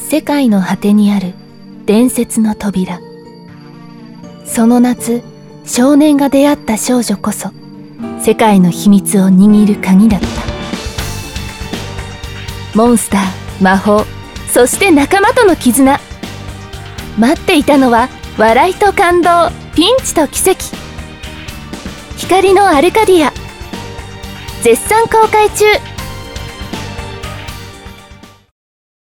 世界の果てにある伝説の扉。その夏、少年が出会った少女こそ世界の秘密を握る鍵だった。モンスター、魔法、そして仲間との絆。待っていたのは笑いと感動、ピンチと奇跡。光のアルカディア、絶賛公開中。